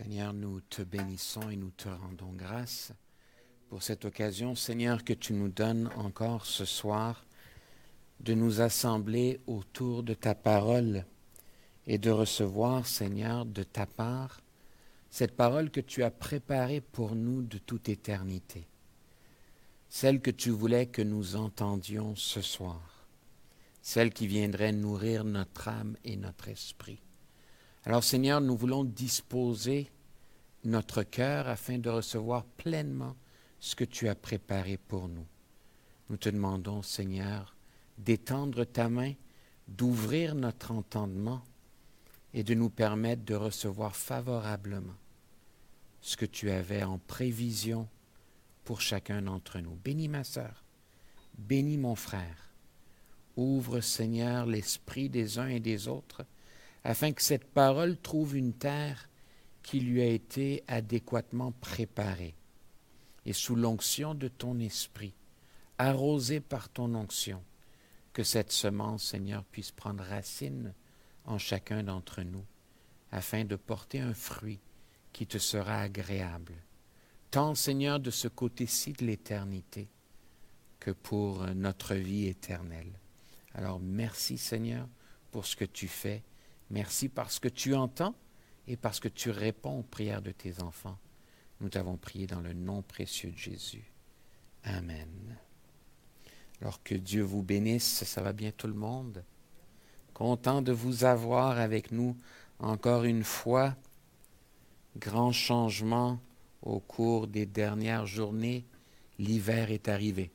Seigneur, nous te bénissons et nous te rendons grâce pour cette occasion, Seigneur, que tu nous donnes encore ce soir de nous assembler autour de ta parole et de recevoir, Seigneur, de ta part, cette parole que tu as préparée pour nous de toute éternité, celle que tu voulais que nous entendions ce soir, celle qui viendrait nourrir notre âme et notre esprit. Alors, Seigneur, nous voulons disposer notre cœur afin de recevoir pleinement ce que tu as préparé pour nous. Nous te demandons, Seigneur, d'étendre ta main, d'ouvrir notre entendement et de nous permettre de recevoir favorablement ce que tu avais en prévision pour chacun d'entre nous. Bénis ma sœur, bénis mon frère. Ouvre, Seigneur, l'esprit des uns et des autres, afin que cette parole trouve une terre qui lui a été adéquatement préparée. Et sous l'onction de ton esprit, arrosée par ton onction, que cette semence, Seigneur, puisse prendre racine en chacun d'entre nous, afin de porter un fruit qui te sera agréable, tant, Seigneur, de ce côté-ci de l'éternité que pour notre vie éternelle. Alors, merci, Seigneur, pour ce que tu fais. Merci parce que tu entends et parce que tu réponds aux prières de tes enfants. Nous t'avons prié dans le nom précieux de Jésus. Amen. Alors que Dieu vous bénisse, ça va bien tout le monde? Content de vous avoir avec nous encore une fois. Grand changement au cours des dernières journées. L'hiver est arrivé.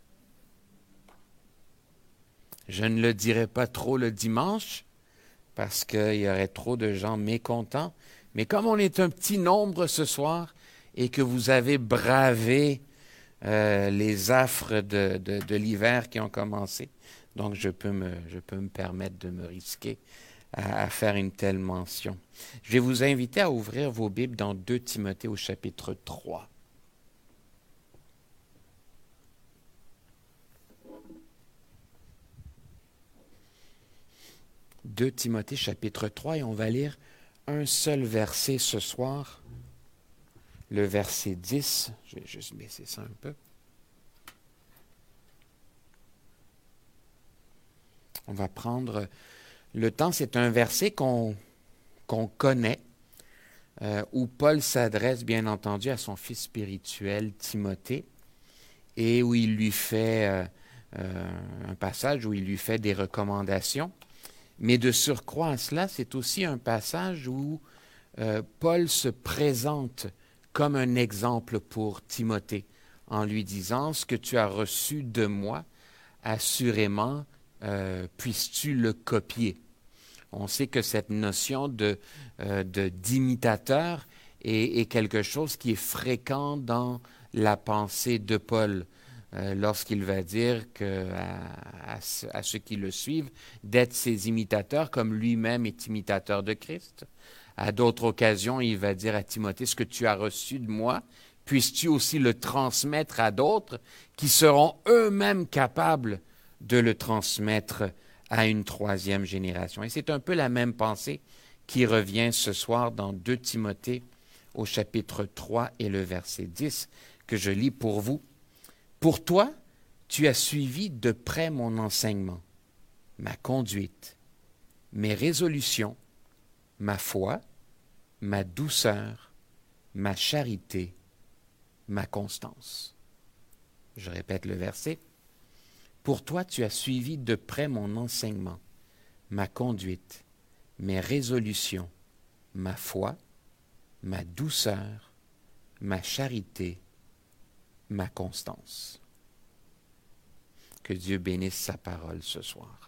Je ne le dirai pas trop le dimanche, parce qu'il y aurait trop de gens mécontents. Mais comme on est un petit nombre ce soir et que vous avez bravé les affres de l'hiver qui ont commencé, donc je peux me permettre de me risquer à faire une telle mention. Je vais vous inviter à ouvrir vos Bibles dans 2 Timothée au chapitre 3. 2 Timothée chapitre 3 et on va lire un seul verset ce soir, le verset 10. Je vais juste baisser ça un peu. On va prendre le temps, c'est un verset qu'on connaît, où Paul s'adresse bien entendu à son fils spirituel Timothée et où il lui fait un passage où il lui fait des recommandations. Mais de surcroît à cela, c'est aussi un passage où Paul se présente comme un exemple pour Timothée, en lui disant « Ce que tu as reçu de moi, assurément, puisses-tu le copier ?» On sait que cette notion d'imitateur est quelque chose qui est fréquent dans la pensée de Paul. Lorsqu'il va dire à ceux qui le suivent d'être ses imitateurs comme lui-même est imitateur de Christ. À d'autres occasions, il va dire à Timothée, ce que tu as reçu de moi, puisses-tu aussi le transmettre à d'autres qui seront eux-mêmes capables de le transmettre à une 3e génération. Et c'est un peu la même pensée qui revient ce soir dans 2 Timothée au chapitre 3 et le verset 10 que je lis pour vous. Pour toi, tu as suivi de près mon enseignement, ma conduite, mes résolutions, ma foi, ma douceur, ma charité, ma constance. Je répète le verset. Pour toi, tu as suivi de près mon enseignement, ma conduite, mes résolutions, ma foi, ma douceur, ma charité, ma constance. Que Dieu bénisse sa parole ce soir.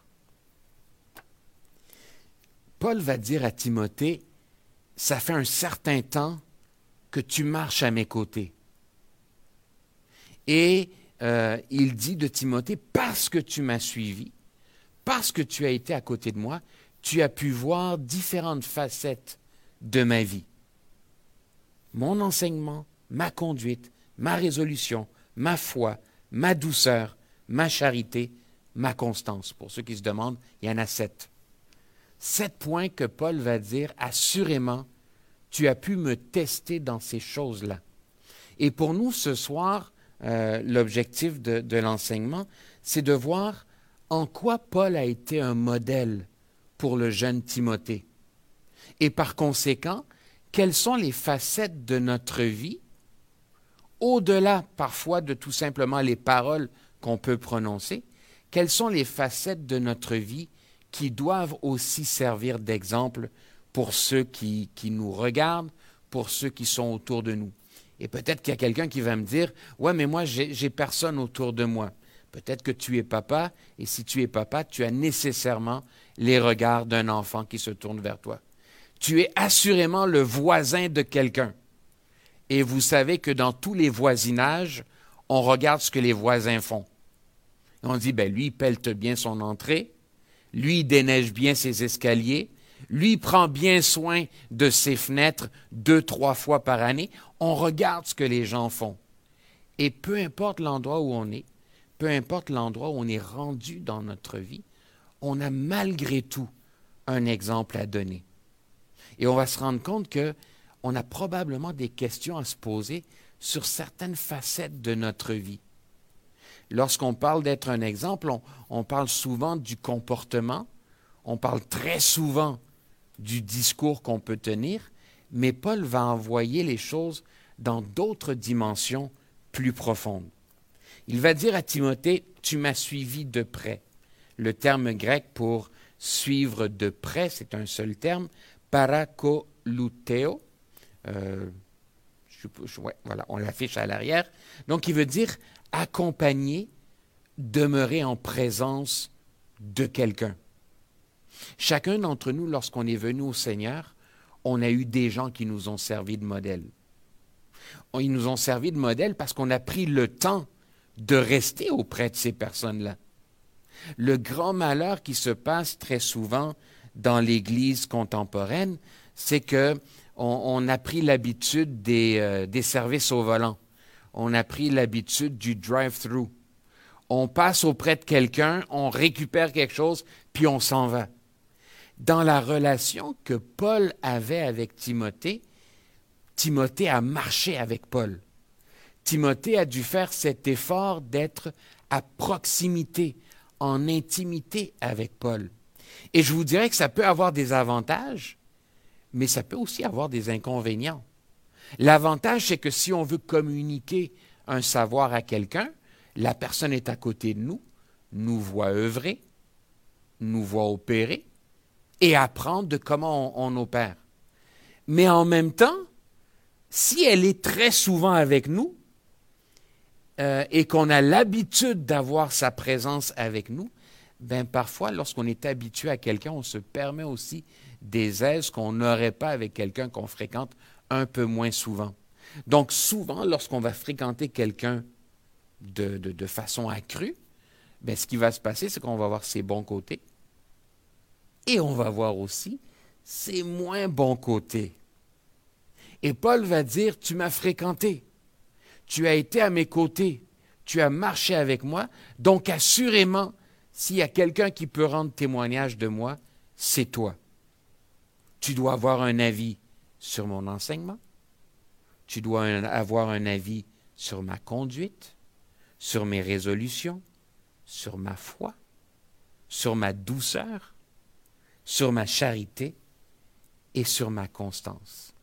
Paul va dire à Timothée, ça fait un certain temps que tu marches à mes côtés. Et il dit de Timothée, parce que tu m'as suivi, parce que tu as été à côté de moi, tu as pu voir différentes facettes de ma vie. Mon enseignement, ma conduite, ma résolution, ma foi, ma douceur, ma charité, ma constance. Pour ceux qui se demandent, il y en a 7. 7 points que Paul va dire, assurément, tu as pu me tester dans ces choses-là. Et pour nous, ce soir, l'objectif de l'enseignement, c'est de voir en quoi Paul a été un modèle pour le jeune Timothée. Et par conséquent, quelles sont les facettes de notre vie, au-delà parfois de tout simplement les paroles qu'on peut prononcer, quelles sont les facettes de notre vie qui doivent aussi servir d'exemple pour ceux qui nous regardent, pour ceux qui sont autour de nous. Et peut-être qu'il y a quelqu'un qui va me dire, « Ouais, mais moi, j'ai personne autour de moi. » Peut-être que tu es papa, et si tu es papa, tu as nécessairement les regards d'un enfant qui se tourne vers toi. Tu es assurément le voisin de quelqu'un. Et vous savez que dans tous les voisinages, on regarde ce que les voisins font. Et on dit, lui, il pellte bien son entrée, lui, il déneige bien ses escaliers, lui, il prend bien soin de ses fenêtres 2-3 fois par année. On regarde ce que les gens font. Et peu importe l'endroit où on est, peu importe l'endroit où on est rendu dans notre vie, on a malgré tout un exemple à donner. Et on va se rendre compte qu'on a probablement des questions à se poser sur certaines facettes de notre vie. Lorsqu'on parle d'être un exemple, on parle souvent du comportement, on parle très souvent du discours qu'on peut tenir, mais Paul va envoyer les choses dans d'autres dimensions plus profondes. Il va dire à Timothée, « Tu m'as suivi de près ». Le terme grec pour suivre de près, c'est un seul terme, parakolouteo. Voilà, on l'affiche à l'arrière. Donc, il veut dire accompagner, demeurer en présence de quelqu'un. Chacun d'entre nous, lorsqu'on est venu au Seigneur, on a eu des gens qui nous ont servi de modèle. Ils nous ont servi de modèle parce qu'on a pris le temps de rester auprès de ces personnes-là. Le grand malheur qui se passe très souvent dans l'Église contemporaine, c'est qu'on a pris l'habitude des services au volant. On a pris l'habitude du drive-thru. On passe auprès de quelqu'un, on récupère quelque chose, puis on s'en va. Dans la relation que Paul avait avec Timothée, Timothée a marché avec Paul. Timothée a dû faire cet effort d'être à proximité, en intimité avec Paul. Et je vous dirais que ça peut avoir des avantages, mais ça peut aussi avoir des inconvénients. L'avantage, c'est que si on veut communiquer un savoir à quelqu'un, la personne est à côté de nous, nous voit œuvrer, nous voit opérer et apprendre de comment on opère. Mais en même temps, si elle est très souvent avec nous et qu'on a l'habitude d'avoir sa présence avec nous, parfois, lorsqu'on est habitué à quelqu'un, on se permet aussi des aises qu'on n'aurait pas avec quelqu'un qu'on fréquente un peu moins souvent. Donc, souvent, lorsqu'on va fréquenter quelqu'un de façon accrue, ce qui va se passer, c'est qu'on va voir ses bons côtés et on va voir aussi ses moins bons côtés. Et Paul va dire, tu m'as fréquenté, tu as été à mes côtés, tu as marché avec moi, donc assurément, s'il y a quelqu'un qui peut rendre témoignage de moi, c'est toi. Tu dois avoir un avis sur mon enseignement, tu dois avoir un avis sur ma conduite, sur mes résolutions, sur ma foi, sur ma douceur, sur ma charité et sur ma constance.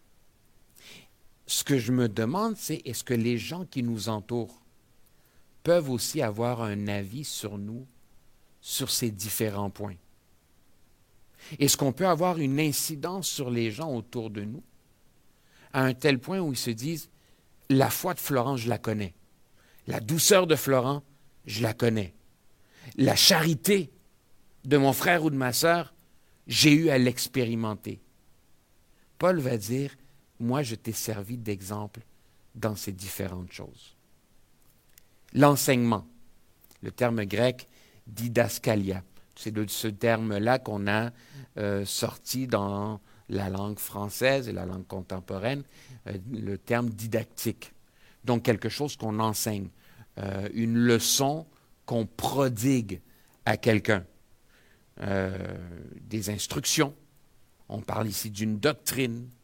Ce que je me demande, c'est est-ce que les gens qui nous entourent peuvent aussi avoir un avis sur nous, sur ces différents points? Est-ce qu'on peut avoir une incidence sur les gens autour de nous à un tel point où ils se disent « La foi de Florent, je la connais. La douceur de Florent, je la connais. La charité de mon frère ou de ma sœur, j'ai eu à l'expérimenter. » Paul va dire « Moi, je t'ai servi d'exemple dans ces différentes choses. » L'enseignement, le terme grec « didaskalia », c'est de ce terme-là qu'on a sorti dans la langue française et la langue contemporaine, le terme didactique. Donc, quelque chose qu'on enseigne, une leçon qu'on prodigue à quelqu'un, des instructions. On parle ici d'une doctrine,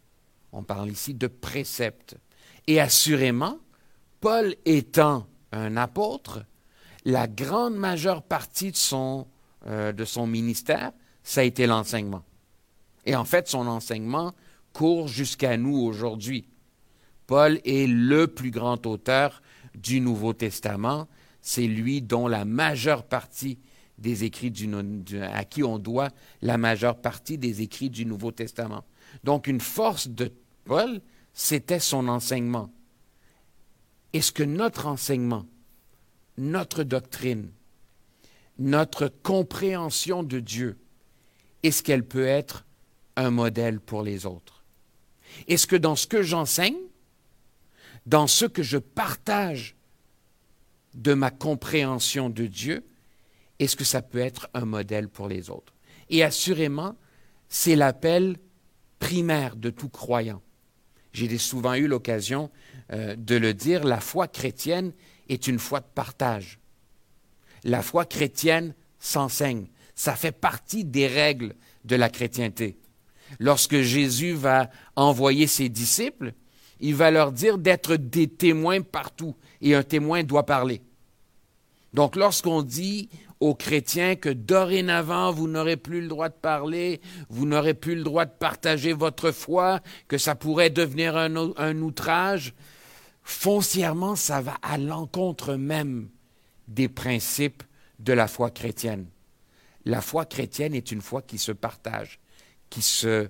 On parle ici de préceptes. Et assurément, Paul étant un apôtre, la grande majeure partie de son ministère, ça a été l'enseignement. Et en fait, son enseignement court jusqu'à nous aujourd'hui. Paul est le plus grand auteur du Nouveau Testament. C'est lui dont la majeure partie des écrits à qui on doit la majeure partie des écrits du Nouveau Testament. Donc, une force de Paul, c'était son enseignement. Est-ce que notre enseignement, notre doctrine, notre compréhension de Dieu, est-ce qu'elle peut être un modèle pour les autres? Est-ce que dans ce que j'enseigne, dans ce que je partage de ma compréhension de Dieu, est-ce que ça peut être un modèle pour les autres? Et assurément, c'est l'appel primaire de tout croyant. J'ai souvent eu l'occasion de le dire, la foi chrétienne est une foi de partage. La foi chrétienne s'enseigne. Ça fait partie des règles de la chrétienté. Lorsque Jésus va envoyer ses disciples, il va leur dire d'être des témoins partout. Et un témoin doit parler. Donc, lorsqu'on dit aux chrétiens que dorénavant, vous n'aurez plus le droit de parler, vous n'aurez plus le droit de partager votre foi, que ça pourrait devenir un outrage, foncièrement, ça va à l'encontre même des principes de la foi chrétienne. La foi chrétienne est une foi qui se partage, qui se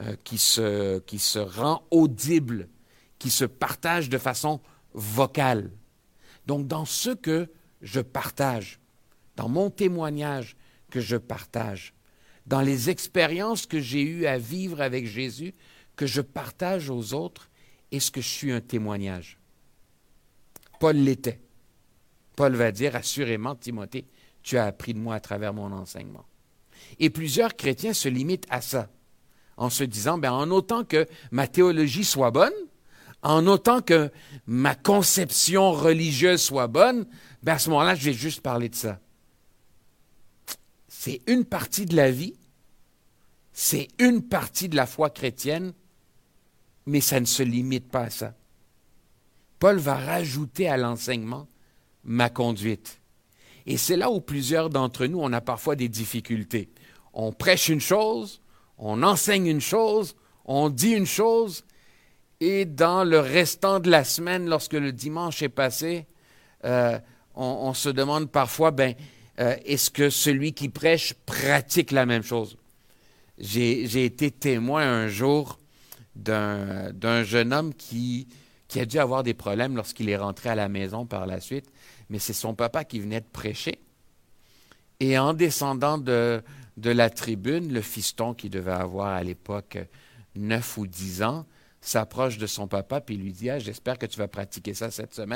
rend audible, qui se partage de façon vocale. Donc, dans ce que je partage, dans mon témoignage que je partage, dans les expériences que j'ai eues à vivre avec Jésus, que je partage aux autres, est-ce que je suis un témoignage? Paul l'était. Paul va dire, assurément, Timothée, tu as appris de moi à travers mon enseignement. Et plusieurs chrétiens se limitent à ça, en se disant, en autant que ma théologie soit bonne, en autant que ma conception religieuse soit bonne, à ce moment-là, je vais juste parler de ça. C'est une partie de la vie, c'est une partie de la foi chrétienne, mais ça ne se limite pas à ça. Paul va rajouter à l'enseignement ma conduite. Et c'est là où plusieurs d'entre nous, on a parfois des difficultés. On prêche une chose, on enseigne une chose, on dit une chose, et dans le restant de la semaine, lorsque le dimanche est passé, on se demande parfois, est-ce que celui qui prêche pratique la même chose? J'ai été témoin un jour d'un jeune homme qui a dû avoir des problèmes lorsqu'il est rentré à la maison par la suite, mais c'est son papa qui venait de prêcher. Et en descendant de la tribune, le fiston qui devait avoir à l'époque 9 ou 10 ans, s'approche de son papa et lui dit « Ah, j'espère que tu vas pratiquer ça cette semaine. »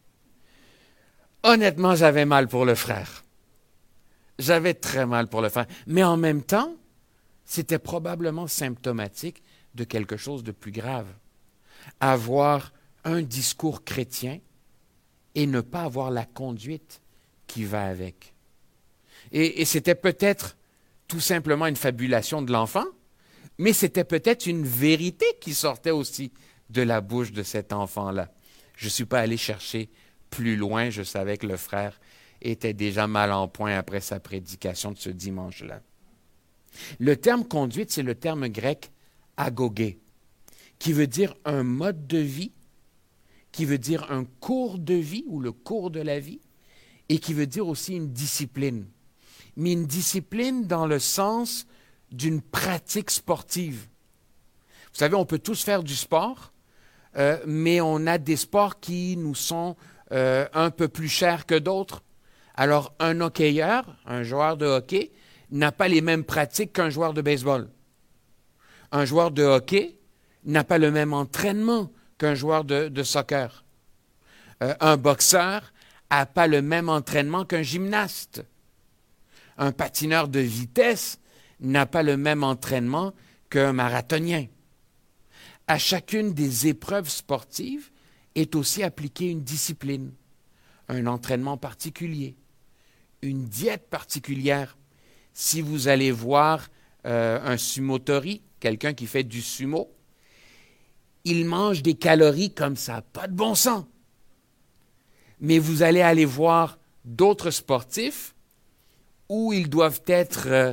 Honnêtement, j'avais mal pour le frère. J'avais très mal pour le frère. Mais en même temps, c'était probablement symptomatique de quelque chose de plus grave. Avoir un discours chrétien et ne pas avoir la conduite qui va avec. Et c'était peut-être tout simplement une fabulation de l'enfant, mais c'était peut-être une vérité qui sortait aussi de la bouche de cet enfant-là. Je ne suis pas allé chercher plus loin, je savais que le frère était déjà mal en point après sa prédication de ce dimanche-là. Le terme conduite, c'est le terme grec agogé, qui veut dire un mode de vie, qui veut dire un cours de vie ou le cours de la vie, et qui veut dire aussi une discipline. Mais une discipline dans le sens d'une pratique sportive. Vous savez, on peut tous faire du sport, mais on a des sports qui nous sont un peu plus chers que d'autres. Alors, un hockeyeur, un joueur de hockey, n'a pas les mêmes pratiques qu'un joueur de baseball. Un joueur de hockey n'a pas le même entraînement qu'un joueur de soccer. Un boxeur n'a pas le même entraînement qu'un gymnaste. Un patineur de vitesse n'a pas le même entraînement qu'un marathonien. À chacune des épreuves sportives est aussi appliquée une discipline, un entraînement particulier, une diète particulière. Si vous allez voir un sumotori, quelqu'un qui fait du sumo, ils mangent des calories comme ça, pas de bon sens. Mais vous allez aller voir d'autres sportifs où ils doivent être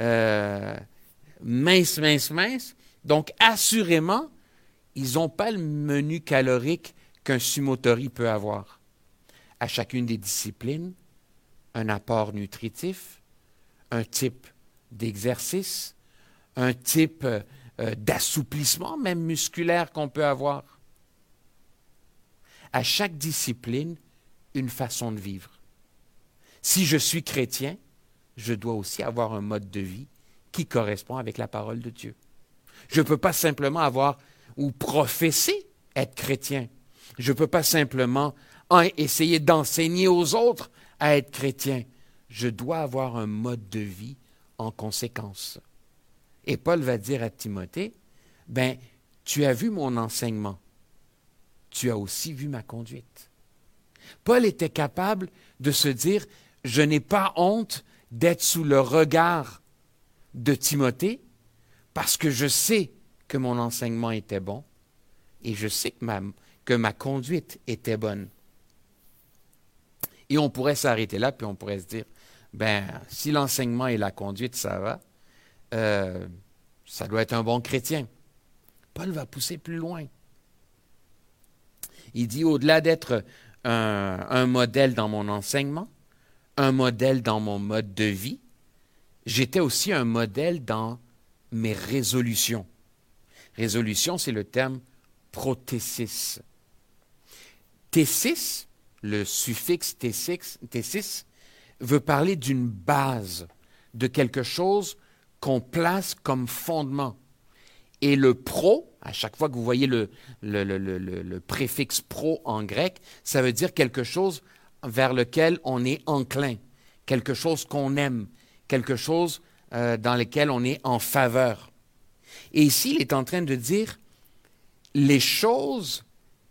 minces. Donc, assurément, ils n'ont pas le menu calorique qu'un sumotori peut avoir. À chacune des disciplines, un apport nutritif, un type d'exercice, un type d'assouplissement, même musculaire qu'on peut avoir. À chaque discipline, une façon de vivre. Si je suis chrétien, je dois aussi avoir un mode de vie qui correspond avec la parole de Dieu. Je ne peux pas simplement avoir ou professer être chrétien. Je ne peux pas simplement essayer d'enseigner aux autres à être chrétien. Je dois avoir un mode de vie en conséquence. Et Paul va dire à Timothée, tu as vu mon enseignement, tu as aussi vu ma conduite. Paul était capable de se dire, je n'ai pas honte d'être sous le regard de Timothée parce que je sais que mon enseignement était bon et je sais que ma conduite était bonne. Et on pourrait s'arrêter là, puis on pourrait se dire, si l'enseignement et la conduite, ça va, ça doit être un bon chrétien. Paul va pousser plus loin. Il dit, au-delà d'être un modèle dans mon enseignement, un modèle dans mon mode de vie, j'étais aussi un modèle dans mes résolutions. Résolution, c'est le terme prothésis. Thésis, le suffixe thésis, veut parler d'une base, de quelque chose qu'on place comme fondement. Et le pro, à chaque fois que vous voyez le préfixe pro en grec, ça veut dire quelque chose vers lequel on est enclin, quelque chose qu'on aime, quelque chose dans lequel on est en faveur. Et ici, il est en train de dire les choses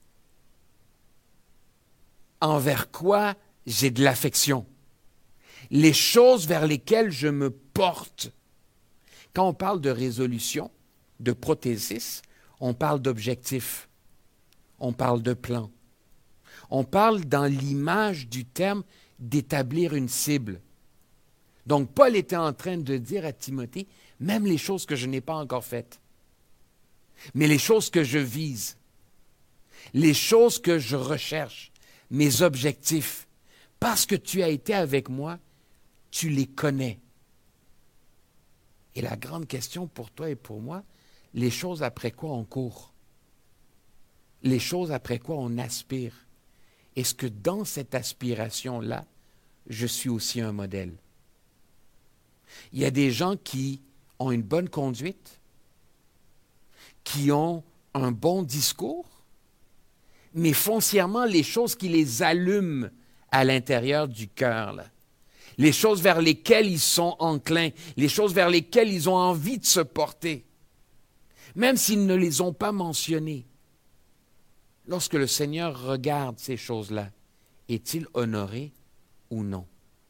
envers quoi j'ai de l'affection, les choses vers lesquelles je me porte. Quand on parle de résolution, de prothésis, on parle d'objectif, on parle de plan. On parle dans l'image du terme d'établir une cible. Donc, Paul était en train de dire à Timothée, même les choses que je n'ai pas encore faites, mais les choses que je vise, les choses que je recherche, mes objectifs, parce que tu as été avec moi, tu les connais. Et la grande question pour toi et pour moi, les choses après quoi on court, les choses après quoi on aspire. Est-ce que dans cette aspiration-là, je suis aussi un modèle? Il y a des gens qui ont une bonne conduite, qui ont un bon discours, mais foncièrement, les choses qui les allument à l'intérieur du cœur, là, les choses vers lesquelles ils sont enclins, les choses vers lesquelles ils ont envie de se porter, même s'ils ne les ont pas mentionnées. Lorsque le Seigneur regarde ces choses-là, est-il honoré ou non?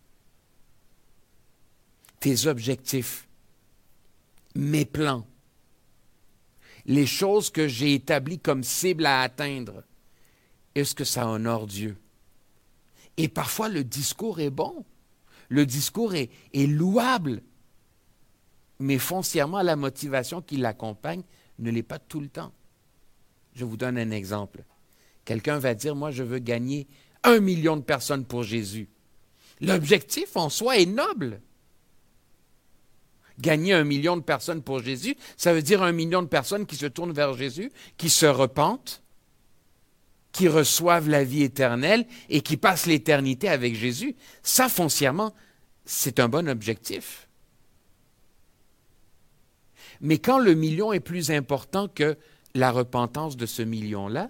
Tes objectifs, mes plans, les choses que j'ai établies comme cibles à atteindre, est-ce que ça honore Dieu? Et parfois, le discours est bon, le discours est louable, mais foncièrement, la motivation qui l'accompagne ne l'est pas tout le temps. Je vous donne un exemple. Quelqu'un va dire, moi, je veux gagner 1 million de personnes pour Jésus. L'objectif en soi est noble. Gagner 1 million de personnes pour Jésus, ça veut dire 1 million de personnes qui se tournent vers Jésus, qui se repentent, qui reçoivent la vie éternelle et qui passent l'éternité avec Jésus. Ça, foncièrement, c'est un bon objectif. Mais quand le million est plus important que la repentance de ce million-là,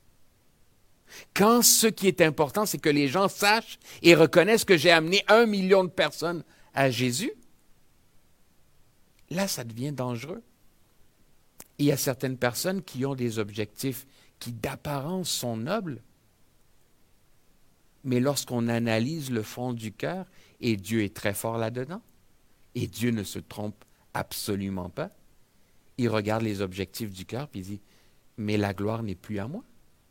quand ce qui est important, c'est que les gens sachent et reconnaissent que j'ai amené 1 million de personnes à Jésus, là, ça devient dangereux. Il y a certaines personnes qui ont des objectifs qui d'apparence sont nobles, mais lorsqu'on analyse le fond du cœur, et Dieu est très fort là-dedans, et Dieu ne se trompe absolument pas, il regarde les objectifs du cœur et il dit, mais la gloire n'est plus à moi.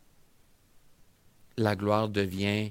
La gloire devient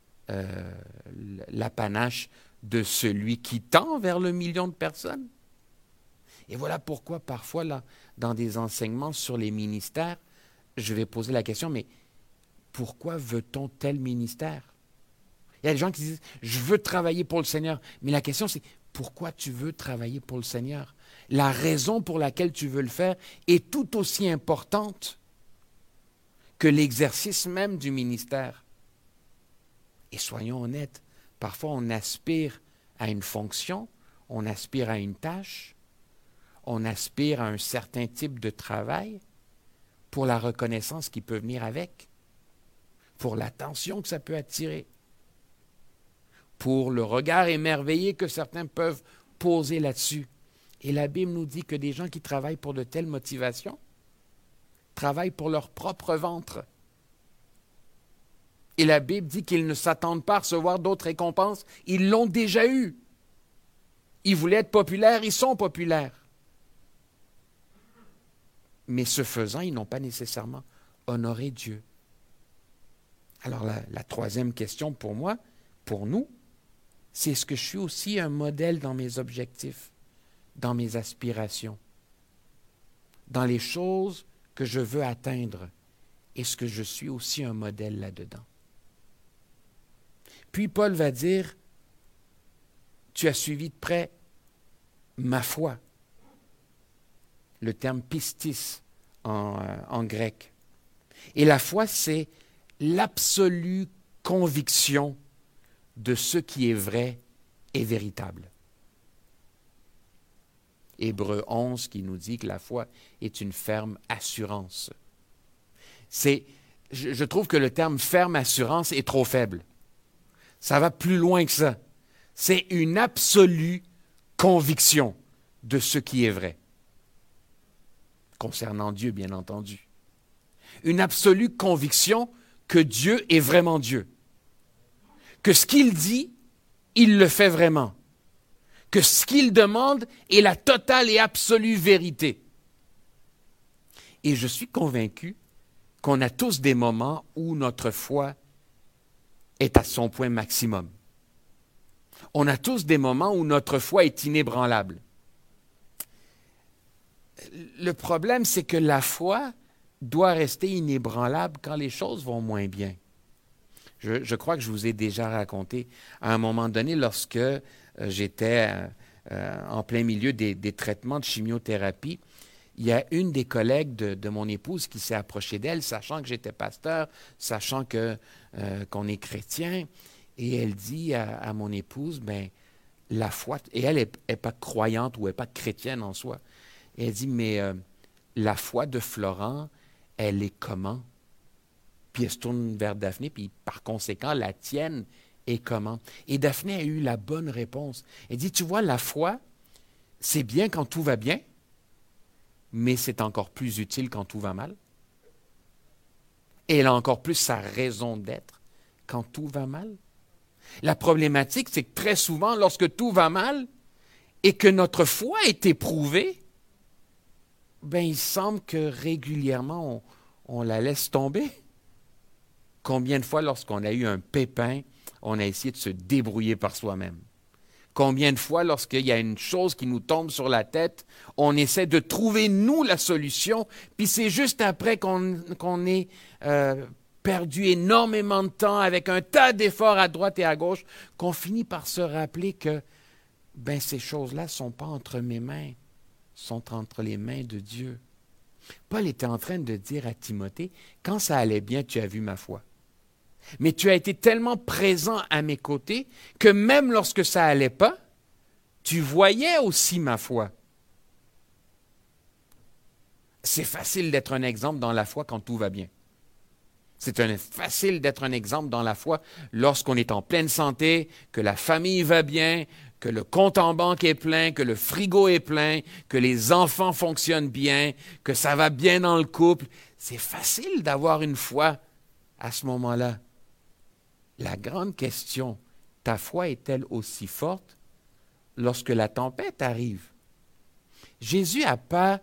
l'apanage de celui qui tend vers le million de personnes. Et voilà pourquoi parfois, là, dans des enseignements sur les ministères, je vais poser la question, mais pourquoi veut-on tel ministère? Il y a des gens qui disent, je veux travailler pour le Seigneur. Mais la question, c'est, pourquoi tu veux travailler pour le Seigneur? La raison pour laquelle tu veux le faire est tout aussi importante que l'exercice même du ministère. Et soyons honnêtes, parfois on aspire à une fonction, on aspire à une tâche, on aspire à un certain type de travail pour la reconnaissance qui peut venir avec, pour l'attention que ça peut attirer, pour le regard émerveillé que certains peuvent poser là-dessus. Et la Bible nous dit que des gens qui travaillent pour de telles motivations travaillent pour leur propre ventre. Et la Bible dit qu'ils ne s'attendent pas à recevoir d'autres récompenses. Ils l'ont déjà eu. Ils voulaient être populaires, ils sont populaires. Mais ce faisant, ils n'ont pas nécessairement honoré Dieu. Alors la troisième question pour moi, pour nous, c'est est-ce que je suis aussi un modèle dans mes objectifs, dans mes aspirations, dans les choses que je veux atteindre? Est-ce que je suis aussi un modèle là-dedans? Puis Paul va dire, tu as suivi de près ma foi. Le terme pistis en grec. Et la foi, c'est l'absolue conviction de ce qui est vrai et véritable. Hébreux 11 qui nous dit que la foi est une ferme assurance. Je trouve que le terme ferme assurance est trop faible. Ça va plus loin que ça. C'est une absolue conviction de ce qui est vrai. Concernant Dieu, bien entendu. Une absolue conviction que Dieu est vraiment Dieu. Que ce qu'il dit, il le fait vraiment. Que ce qu'il demande est la totale et absolue vérité. Et je suis convaincu qu'on a tous des moments où notre foi est à son point maximum. On a tous des moments où notre foi est inébranlable. Le problème, c'est que la foi doit rester inébranlable quand les choses vont moins bien. Je crois que je vous ai déjà raconté à un moment donné, lorsque j'étais en plein milieu des traitements de chimiothérapie, il y a une des collègues de mon épouse qui s'est approchée d'elle, sachant que j'étais pasteur, sachant qu'on est chrétien, et elle dit à mon épouse, ben la foi, et elle n'est pas croyante ou elle n'est pas chrétienne en soi, et elle dit, mais la foi de Florent, elle est comment? Puis elle se tourne vers Daphné, puis par conséquent, la tienne est comment? Et Daphné a eu la bonne réponse. Elle dit, tu vois, la foi, c'est bien quand tout va bien, mais c'est encore plus utile quand tout va mal. Et elle a encore plus sa raison d'être quand tout va mal. La problématique, c'est que très souvent, lorsque tout va mal et que notre foi est éprouvée, ben, il semble que régulièrement, on la laisse tomber. Combien de fois, lorsqu'on a eu un pépin, on a essayé de se débrouiller par soi-même? Combien de fois, lorsqu'il y a une chose qui nous tombe sur la tête, on essaie de trouver, nous, la solution, puis c'est juste après qu'on ait perdu énormément de temps avec un tas d'efforts à droite et à gauche, qu'on finit par se rappeler que ben, ces choses-là ne sont pas entre mes mains, sont entre les mains de Dieu. Paul était en train de dire à Timothée, quand ça allait bien, tu as vu ma foi. Mais tu as été tellement présent à mes côtés que même lorsque ça n'allait pas, tu voyais aussi ma foi. C'est facile d'être un exemple dans la foi quand tout va bien. C'est facile d'être un exemple dans la foi lorsqu'on est en pleine santé, que la famille va bien, que le compte en banque est plein, que le frigo est plein, que les enfants fonctionnent bien, que ça va bien dans le couple. C'est facile d'avoir une foi à ce moment-là. La grande question, ta foi est-elle aussi forte lorsque la tempête arrive? Jésus n'a pas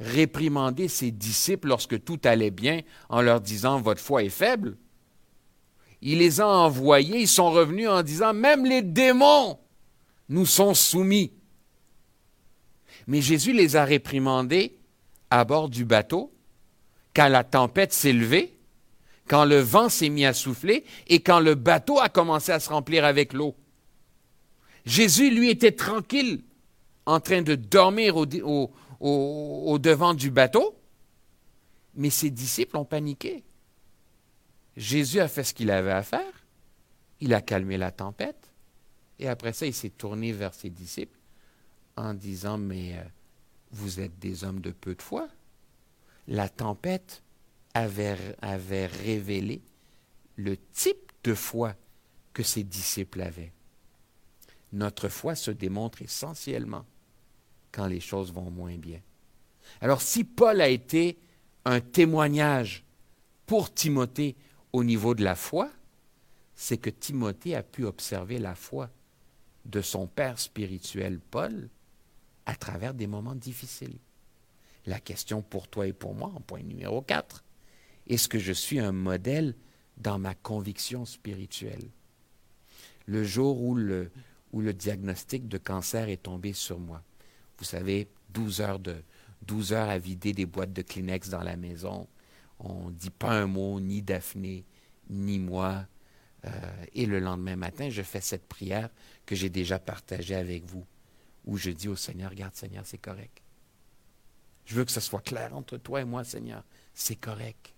réprimandé ses disciples lorsque tout allait bien en leur disant « Votre foi est faible ». Il les a envoyés, ils sont revenus en disant « Même les démons nous sont soumis ». Mais Jésus les a réprimandés à bord du bateau, quand la tempête s'est levée, quand le vent s'est mis à souffler et quand le bateau a commencé à se remplir avec l'eau. Jésus, lui, était tranquille, en train de dormir au devant du bateau, mais ses disciples ont paniqué. Jésus a fait ce qu'il avait à faire, il a calmé la tempête, et après ça, il s'est tourné vers ses disciples en disant « Mais vous êtes des hommes de peu de foi. » La tempête avait révélé le type de foi que ses disciples avaient. Notre foi se démontre essentiellement quand les choses vont moins bien. Alors, si Paul a été un témoignage pour Timothée au niveau de la foi, c'est que Timothée a pu observer la foi de son père spirituel, Paul, à travers des moments difficiles. La question pour toi et pour moi, en point numéro 4, est-ce que je suis un modèle dans ma conviction spirituelle? Le jour où le diagnostic de cancer est tombé sur moi, vous savez, 12 heures à vider des boîtes de Kleenex dans la maison, on ne dit pas un mot, ni Daphné, ni moi, et le lendemain matin, je fais cette prière que j'ai déjà partagée avec vous, où je dis au Seigneur, regarde Seigneur, c'est correct. Je veux que ce soit clair entre toi et moi, Seigneur, c'est correct.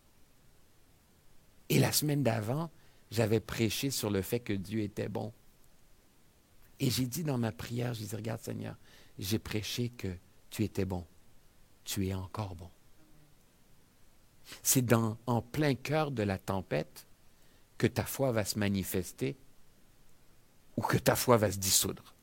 Et la semaine d'avant, j'avais prêché sur le fait que Dieu était bon. Et j'ai dit dans ma prière, j'ai dit, regarde Seigneur, j'ai prêché que tu étais bon. Tu es encore bon. C'est en plein cœur de la tempête que ta foi va se manifester ou que ta foi va se dissoudre.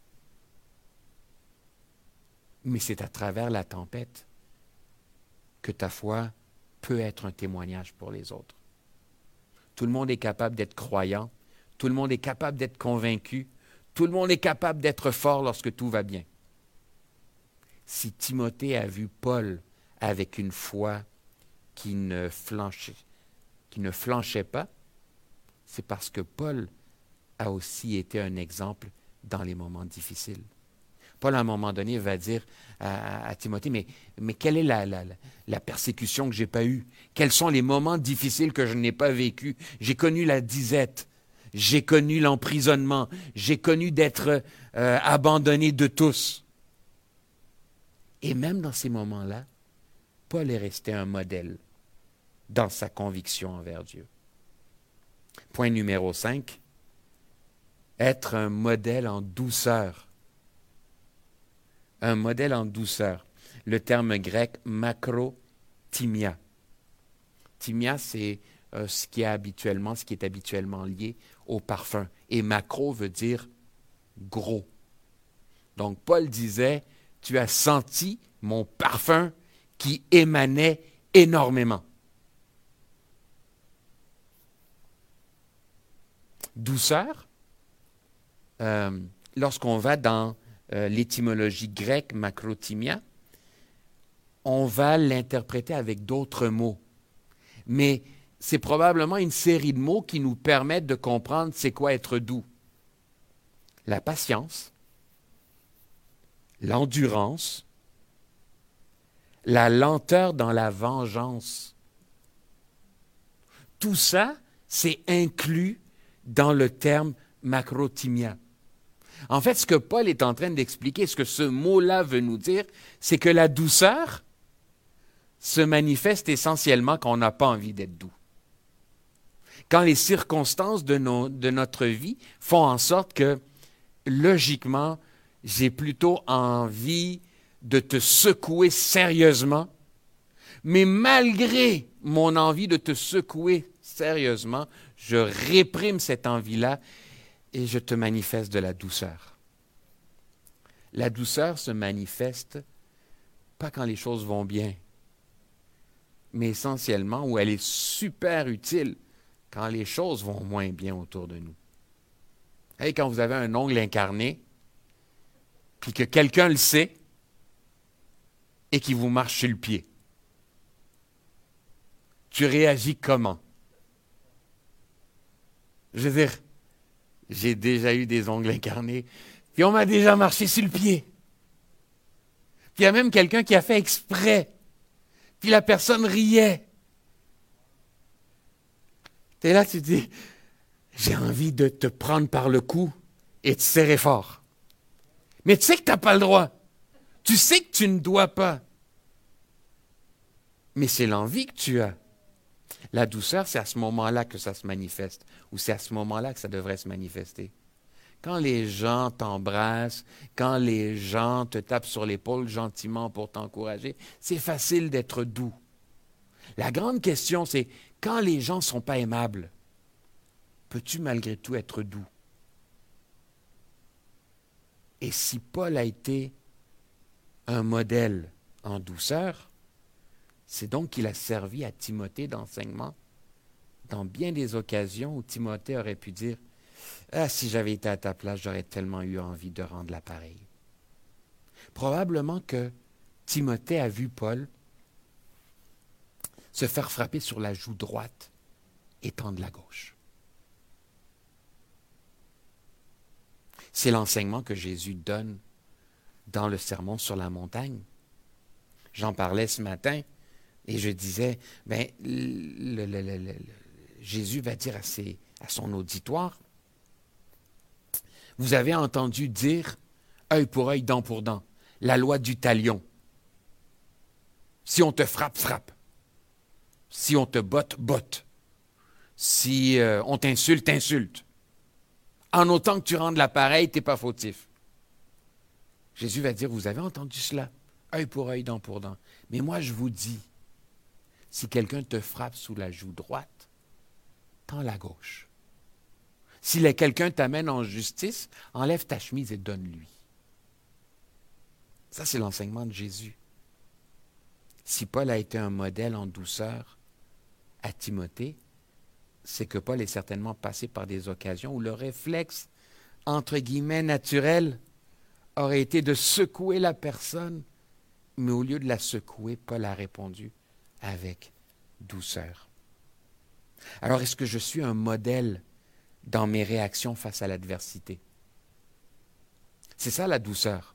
Mais c'est à travers la tempête que ta foi peut être un témoignage pour les autres. Tout le monde est capable d'être croyant, tout le monde est capable d'être convaincu, tout le monde est capable d'être fort lorsque tout va bien. Si Timothée a vu Paul avec une foi qui ne flanchait pas, c'est parce que Paul a aussi été un exemple dans les moments difficiles. Paul, à un moment donné, va dire à Timothée, mais quelle est la persécution que je n'ai pas eue? Quels sont les moments difficiles que je n'ai pas vécus? J'ai connu la disette, j'ai connu l'emprisonnement, j'ai connu d'être abandonné de tous. Et même dans ces moments-là, Paul est resté un modèle dans sa conviction envers Dieu. Point numéro 5, être un modèle en douceur. Un modèle en douceur. Le terme grec makrothymia. Thymia, c'est ce qui est habituellement lié au parfum. Et macro veut dire gros. Donc Paul disait, tu as senti mon parfum qui émanait énormément. Douceur, lorsqu'on va dans l'étymologie grecque, makrothymia, on va l'interpréter avec d'autres mots. Mais c'est probablement une série de mots qui nous permettent de comprendre c'est quoi être doux. La patience, l'endurance, la lenteur dans la vengeance. Tout ça, c'est inclus dans le terme makrothymia. En fait, ce que Paul est en train d'expliquer, ce que ce mot-là veut nous dire, c'est que la douceur se manifeste essentiellement quand on n'a pas envie d'être doux. Quand les circonstances de notre vie font en sorte que, logiquement, j'ai plutôt envie de te secouer sérieusement, mais malgré mon envie de te secouer sérieusement, je réprime cette envie-là et je te manifeste de la douceur. La douceur se manifeste pas quand les choses vont bien, mais essentiellement où elle est super utile quand les choses vont moins bien autour de nous. Et quand vous avez un ongle incarné, puis que quelqu'un le sait, et qui vous marche sur le pied. Tu réagis comment? Je veux dire, j'ai déjà eu des ongles incarnés, puis on m'a déjà marché sur le pied. Puis il y a même quelqu'un qui a fait exprès, puis la personne riait. Tu es là, tu te dis, j'ai envie de te prendre par le cou et te serrer fort. Mais tu sais que tu n'as pas le droit. Tu sais que tu ne dois pas. Mais c'est l'envie que tu as. La douceur, c'est à ce moment-là que ça se manifeste, ou c'est à ce moment-là que ça devrait se manifester. Quand les gens t'embrassent, quand les gens te tapent sur l'épaule gentiment pour t'encourager, c'est facile d'être doux. La grande question, c'est quand les gens ne sont pas aimables, peux-tu malgré tout être doux? Et si Paul a été un modèle en douceur, c'est donc qu'il a servi à Timothée d'enseignement dans bien des occasions où Timothée aurait pu dire « Ah, si j'avais été à ta place, j'aurais tellement eu envie de rendre l'appareil. » Probablement que Timothée a vu Paul se faire frapper sur la joue droite et tendre la gauche. C'est l'enseignement que Jésus donne dans le sermon sur la montagne. J'en parlais ce matin et je disais, Jésus va dire à son auditoire, vous avez entendu dire œil pour œil, dent pour dent, la loi du talion. Si on te frappe, frappe. Si on te botte, botte. Si on t'insulte, insulte. En autant que tu rendes l'appareil, tu n'es pas fautif. Jésus va dire, vous avez entendu cela, œil pour œil, dent pour dent. Mais moi, je vous dis, si quelqu'un te frappe sous la joue droite, tends la gauche. Si quelqu'un t'amène en justice, enlève ta chemise et donne-lui. Ça, c'est l'enseignement de Jésus. Si Paul a été un modèle en douceur à Timothée, c'est que Paul est certainement passé par des occasions où le réflexe, entre guillemets, naturel, aurait été de secouer la personne, mais au lieu de la secouer, Paul a répondu avec douceur. Alors, est-ce que je suis un modèle dans mes réactions face à l'adversité? C'est ça la douceur.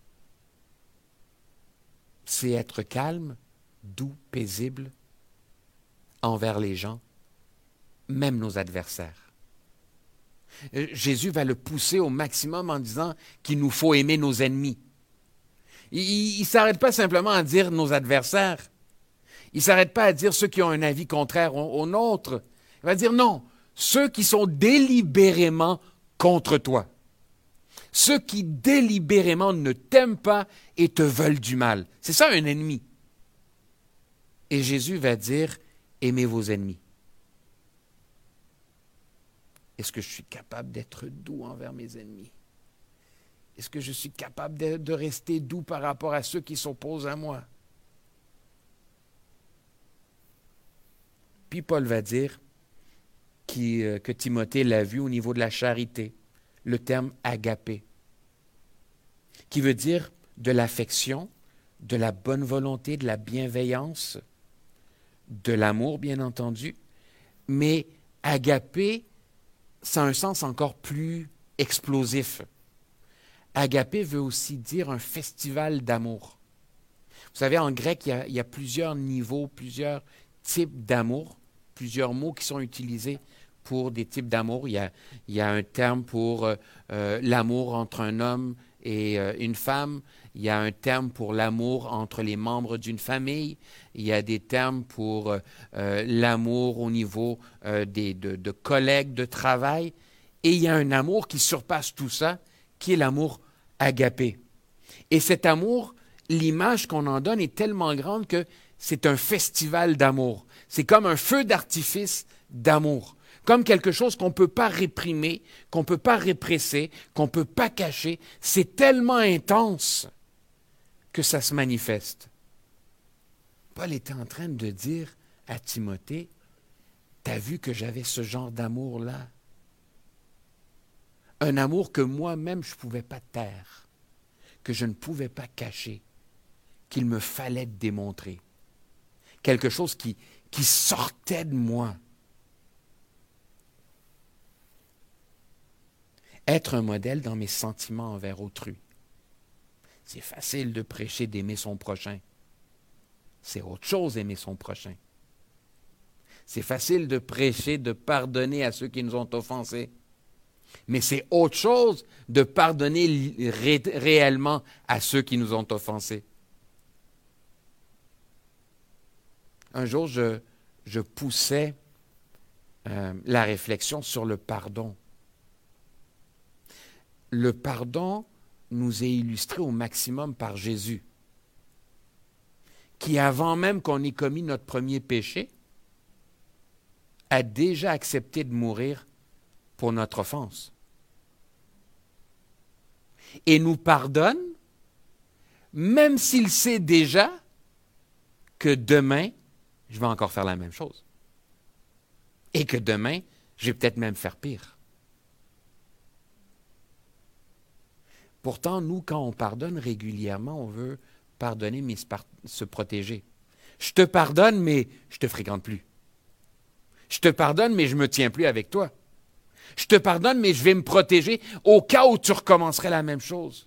C'est être calme, doux, paisible envers les gens, même nos adversaires. Jésus va le pousser au maximum en disant qu'il nous faut aimer nos ennemis. Il ne s'arrête pas simplement à dire nos adversaires. Il ne s'arrête pas à dire ceux qui ont un avis contraire au nôtre. Il va dire non, ceux qui sont délibérément contre toi. Ceux qui délibérément ne t'aiment pas et te veulent du mal. C'est ça un ennemi. Et Jésus va dire, aimez vos ennemis. Est-ce que je suis capable d'être doux envers mes ennemis? Est-ce que je suis capable de rester doux par rapport à ceux qui s'opposent à moi? Puis Paul va dire que Timothée l'a vu au niveau de la charité, le terme agapé, qui veut dire de l'affection, de la bonne volonté, de la bienveillance, de l'amour, bien entendu, mais agapé, ça a un sens encore plus explosif. Agapé veut aussi dire un festival d'amour. Vous savez, en grec, il y a plusieurs niveaux, plusieurs types d'amour, plusieurs mots qui sont utilisés pour des types d'amour. Il y a un terme pour l'amour entre un homme et une femme. Il y a un terme pour l'amour entre les membres d'une famille. Il y a des termes pour l'amour au niveau de collègues de travail. Et il y a un amour qui surpasse tout ça, qui est l'amour agapé. Et cet amour, l'image qu'on en donne est tellement grande que c'est un festival d'amour. C'est comme un feu d'artifice d'amour. Comme quelque chose qu'on ne peut pas réprimer, qu'on ne peut pas répresser, qu'on ne peut pas cacher. C'est tellement intense que ça se manifeste. Paul était en train de dire à Timothée, « T'as vu que j'avais ce genre d'amour-là? Un amour que moi-même je ne pouvais pas taire, que je ne pouvais pas cacher, qu'il me fallait démontrer. Quelque chose qui sortait de moi. Être un modèle dans mes sentiments envers autrui. C'est facile de prêcher d'aimer son prochain. C'est autre chose aimer son prochain. C'est facile de prêcher, de pardonner à ceux qui nous ont offensés. Mais c'est autre chose de pardonner réellement à ceux qui nous ont offensés. Un jour, je poussais la réflexion sur le pardon. Le pardon nous est illustré au maximum par Jésus, qui, avant même qu'on ait commis notre premier péché, a déjà accepté de mourir pour notre offense. Et nous pardonne, même s'il sait déjà que demain, je vais encore faire la même chose. Et que demain, je vais peut-être même faire pire. Pourtant, nous, quand on pardonne régulièrement, on veut pardonner, mais se protéger. Je te pardonne, mais je ne te fréquente plus. Je te pardonne, mais je ne me tiens plus avec toi. Je te pardonne, mais je vais me protéger au cas où tu recommencerais la même chose.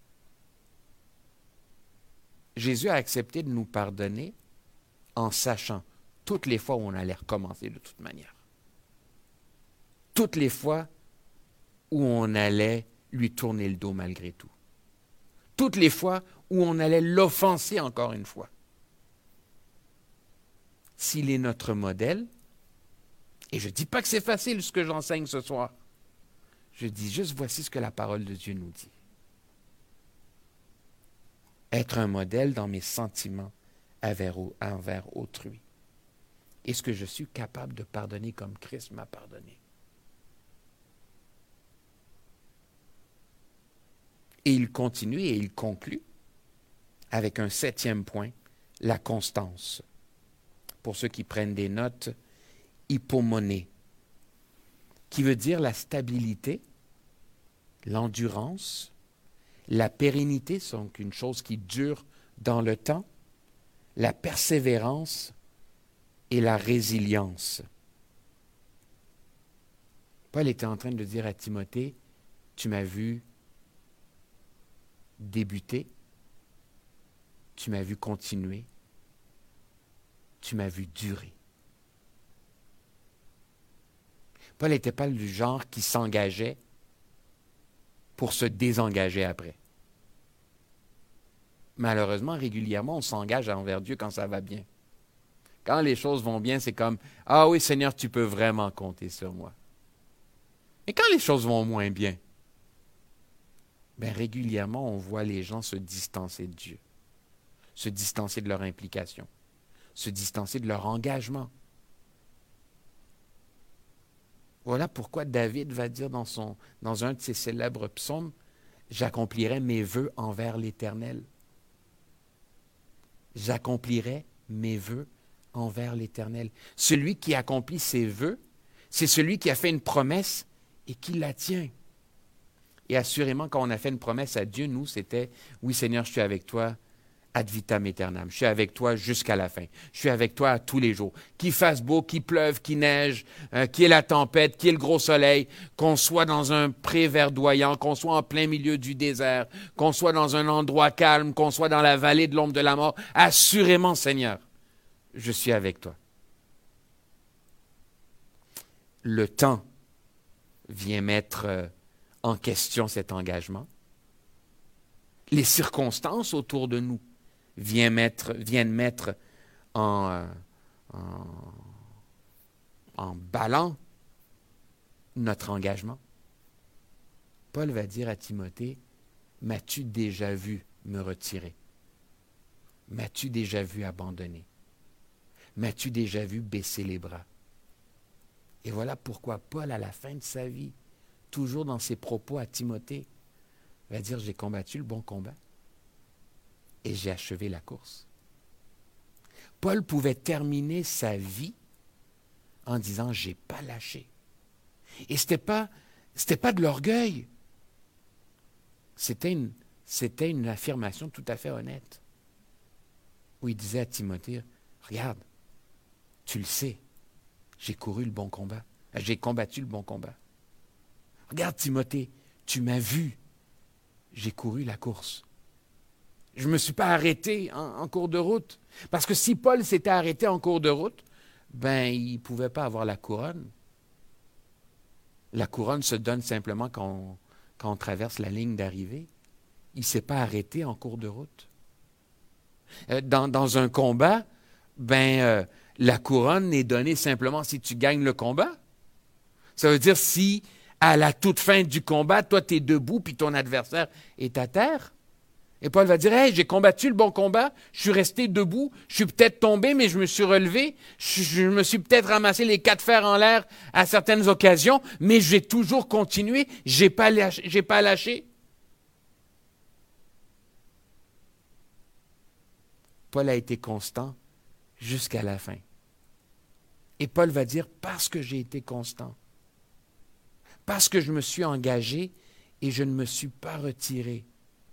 Jésus a accepté de nous pardonner en sachant toutes les fois où on allait recommencer de toute manière. Toutes les fois où on allait lui tourner le dos malgré tout. Toutes les fois où on allait l'offenser encore une fois. S'il est notre modèle, et je ne dis pas que c'est facile ce que j'enseigne ce soir, je dis juste voici ce que la parole de Dieu nous dit. Être un modèle dans mes sentiments envers autrui. Est-ce que je suis capable de pardonner comme Christ m'a pardonné? Et il continue et il conclut avec un 7e point, la constance. Pour ceux qui prennent des notes, hypomoné, qui veut dire la stabilité, l'endurance, la pérennité, donc une chose qui dure dans le temps, la persévérance et la résilience. Paul était en train de dire à Timothée, tu m'as vu débuter, tu m'as vu continuer, tu m'as vu durer. Paul n'était pas du genre qui s'engageait pour se désengager après. Malheureusement, régulièrement, on s'engage envers Dieu quand ça va bien. Quand les choses vont bien, c'est comme « Ah oui, Seigneur, tu peux vraiment compter sur moi. » Mais quand les choses vont moins bien, régulièrement, on voit les gens se distancer de Dieu, se distancer de leur implication, se distancer de leur engagement. Voilà pourquoi David va dire dans un de ses célèbres psaumes, « J'accomplirai mes vœux envers l'Éternel. » J'accomplirai mes vœux envers l'Éternel. Celui qui accomplit ses vœux, c'est celui qui a fait une promesse et qui la tient. Et assurément, quand on a fait une promesse à Dieu, nous, c'était « Oui, Seigneur, je suis avec toi ad vitam aeternam. Je suis avec toi jusqu'à la fin. Je suis avec toi tous les jours. Qu'il fasse beau, qu'il pleuve, qu'il neige, qu'il y ait la tempête, qu'il y ait le gros soleil, qu'on soit dans un pré verdoyant, qu'on soit en plein milieu du désert, qu'on soit dans un endroit calme, qu'on soit dans la vallée de l'ombre de la mort. Assurément, Seigneur, je suis avec toi. » Le temps vient mettre en question cet engagement. Les circonstances autour de nous viennent mettre en ballant notre engagement. Paul va dire à Timothée, « M'as-tu déjà vu me retirer? M'as-tu déjà vu abandonner? M'as-tu déjà vu baisser les bras? » Et voilà pourquoi Paul, à la fin de sa vie, toujours dans ses propos à Timothée, va dire, « J'ai combattu le bon combat et j'ai achevé la course. » Paul pouvait terminer sa vie en disant, « J'ai pas lâché. » Et c'était pas de l'orgueil. C'était une affirmation tout à fait honnête. où il disait à Timothée, regarde, tu le sais, j'ai couru le bon combat, j'ai combattu le bon combat. Regarde Timothée, tu m'as vu, j'ai couru la course. Je ne me suis pas arrêté en cours de route. Parce que si Paul s'était arrêté en cours de route, ben il ne pouvait pas avoir la couronne. La couronne se donne simplement quand on traverse la ligne d'arrivée. Il ne s'est pas arrêté en cours de route. Dans un combat, la couronne est donnée simplement si tu gagnes le combat. Ça veut dire si, à la toute fin du combat, toi, tu es debout puis ton adversaire est à terre. Et Paul va dire, hey, j'ai combattu le bon combat, je suis resté debout, je suis peut-être tombé, mais je me suis relevé, je me suis peut-être ramassé les 4 fers en l'air à certaines occasions, mais j'ai toujours continué, j'ai pas lâché. Paul a été constant jusqu'à la fin. Et Paul va dire, parce que j'ai été constant, parce que je me suis engagé et je ne me suis pas retiré,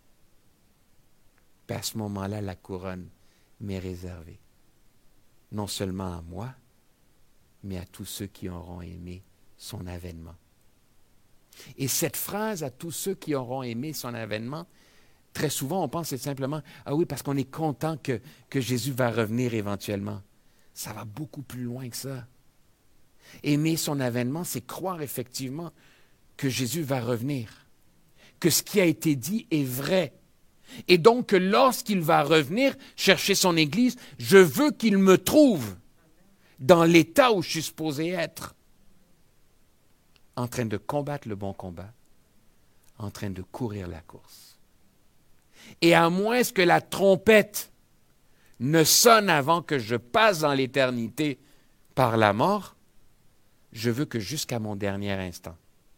à ce moment-là, la couronne m'est réservée. Non seulement à moi, mais à tous ceux qui auront aimé son avènement. Et cette phrase, à tous ceux qui auront aimé son avènement, très souvent, on pense c'est simplement, ah oui, parce qu'on est content que Jésus va revenir éventuellement. Ça va beaucoup plus loin que ça. Aimer son avènement, c'est croire effectivement que Jésus va revenir, que ce qui a été dit est vrai. Et donc, que lorsqu'il va revenir chercher son Église, je veux qu'il me trouve dans l'état où je suis supposé être, en train de combattre le bon combat, en train de courir la course. Et à moins que la trompette ne sonne avant que je passe dans l'éternité par la mort, je veux que jusqu'à mon dernier instant,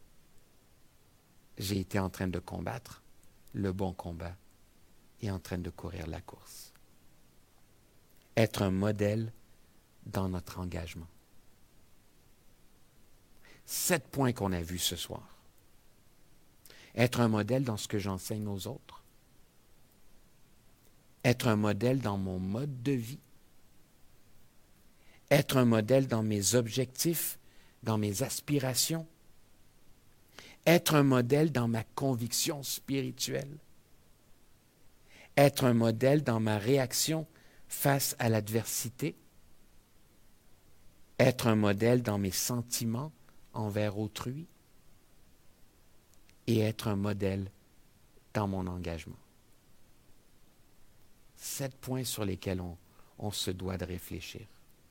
j'ai été en train de combattre le bon combat et en train de courir la course. Être un modèle dans notre engagement. 7 points qu'on a vus ce soir. Être un modèle dans ce que j'enseigne aux autres. Être un modèle dans mon mode de vie. Être un modèle dans mes objectifs, dans mes aspirations. Être un modèle dans ma conviction spirituelle. Être un modèle dans ma réaction face à l'adversité. Être un modèle dans mes sentiments envers autrui. Et être un modèle dans mon engagement. 7 points sur lesquels on se doit de réfléchir.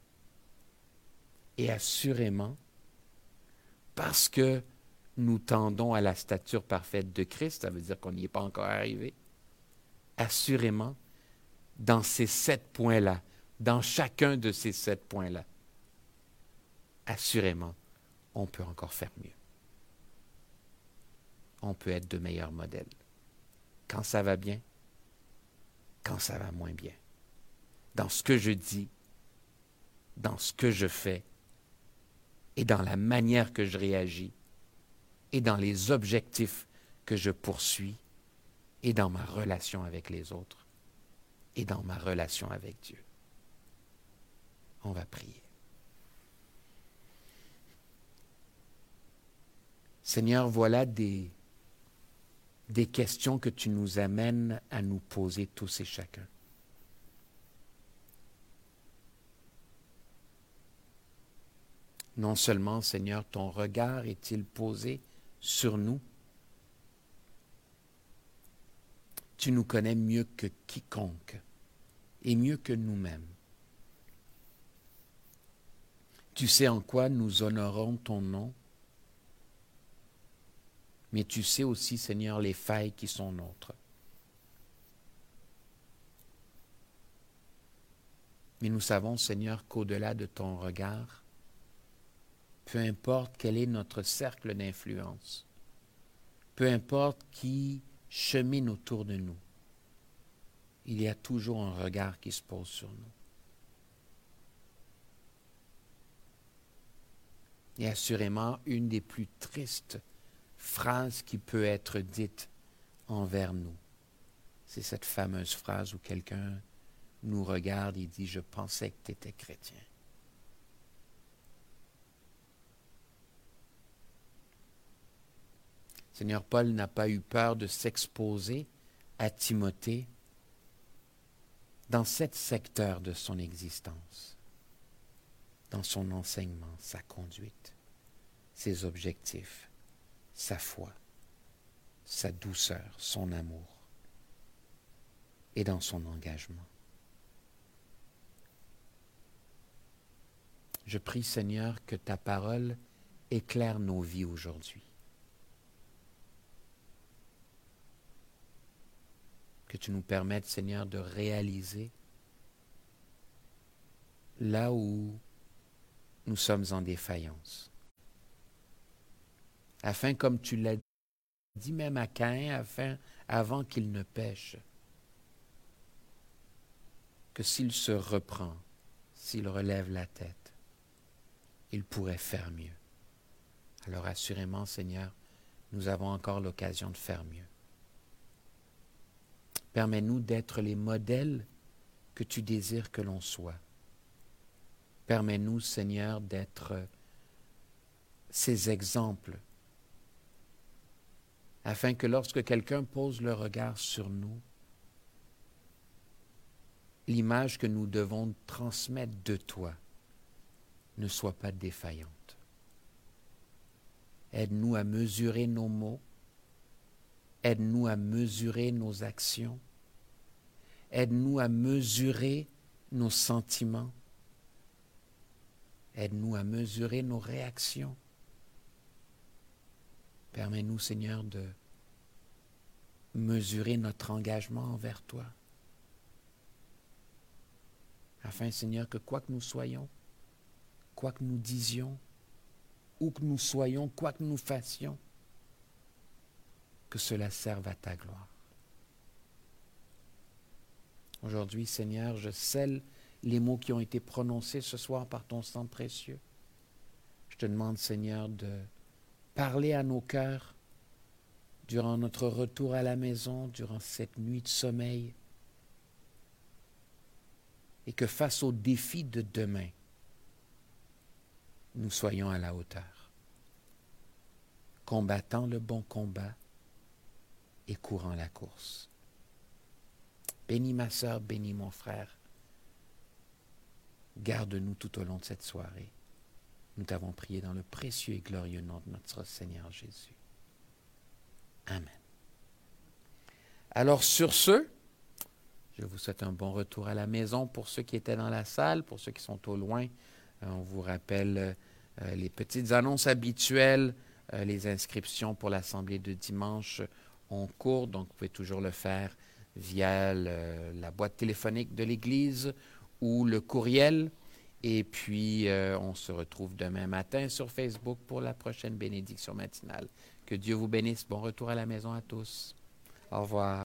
Et assurément, parce que nous tendons à la stature parfaite de Christ, ça veut dire qu'on n'y est pas encore arrivé, assurément, dans ces 7 points-là, dans chacun de ces 7 points-là, assurément, on peut encore faire mieux. On peut être de meilleurs modèles. Quand ça va bien, quand ça va moins bien. Dans ce que je dis, dans ce que je fais, et dans la manière que je réagis, et dans les objectifs que je poursuis, et dans ma relation avec les autres, et dans ma relation avec Dieu. On va prier. Seigneur, voilà des questions que tu nous amènes à nous poser tous et chacun. Non seulement, Seigneur, ton regard est-il posé sur nous, tu nous connais mieux que quiconque et mieux que nous-mêmes. Tu sais en quoi nous honorons ton nom, mais tu sais aussi, Seigneur, les failles qui sont nôtres. Mais nous savons, Seigneur, qu'au-delà de ton regard, peu importe quel est notre cercle d'influence, peu importe qui chemine autour de nous, il y a toujours un regard qui se pose sur nous. Et assurément, une des plus tristes phrases qui peut être dite envers nous, c'est cette fameuse phrase où quelqu'un nous regarde et dit « Je pensais que tu étais chrétien ». Seigneur, Paul n'a pas eu peur de s'exposer à Timothée dans 7 secteurs de son existence, dans son enseignement, sa conduite, ses objectifs, sa foi, sa douceur, son amour et dans son engagement. Je prie, Seigneur, que ta parole éclaire nos vies aujourd'hui. Que tu nous permettes, Seigneur, de réaliser là où nous sommes en défaillance. Afin, comme tu l'as dit même à Caïn, avant qu'il ne pêche, que s'il se reprend, s'il relève la tête, il pourrait faire mieux. Alors assurément, Seigneur, nous avons encore l'occasion de faire mieux. Permets-nous d'être les modèles que tu désires que l'on soit. Permets-nous, Seigneur, d'être ces exemples, afin que lorsque quelqu'un pose le regard sur nous, l'image que nous devons transmettre de toi ne soit pas défaillante. Aide-nous à mesurer nos mots. Aide-nous à mesurer nos actions. Aide-nous à mesurer nos sentiments. Aide-nous à mesurer nos réactions. Permets-nous, Seigneur, de mesurer notre engagement envers toi. Afin, Seigneur, que quoi que nous soyons, quoi que nous disions, où que nous soyons, quoi que nous fassions, que cela serve à ta gloire. Aujourd'hui, Seigneur, je scelle les mots qui ont été prononcés ce soir par ton sang précieux. Je te demande, Seigneur, de parler à nos cœurs durant notre retour à la maison, durant cette nuit de sommeil, et que face aux défis de demain, nous soyons à la hauteur, combattant le bon combat et courant la course. Bénis ma sœur, bénis mon frère. Garde-nous tout au long de cette soirée. Nous t'avons prié dans le précieux et glorieux nom de notre Seigneur Jésus. Amen. Alors sur ce, je vous souhaite un bon retour à la maison pour ceux qui étaient dans la salle, pour ceux qui sont au loin. On vous rappelle les petites annonces habituelles, les inscriptions pour l'assemblée de dimanche ont cours, donc vous pouvez toujours le faire via la boîte téléphonique de l'Église ou le courriel. Et puis, on se retrouve demain matin sur Facebook pour la prochaine bénédiction matinale. Que Dieu vous bénisse. Bon retour à la maison à tous. Au revoir.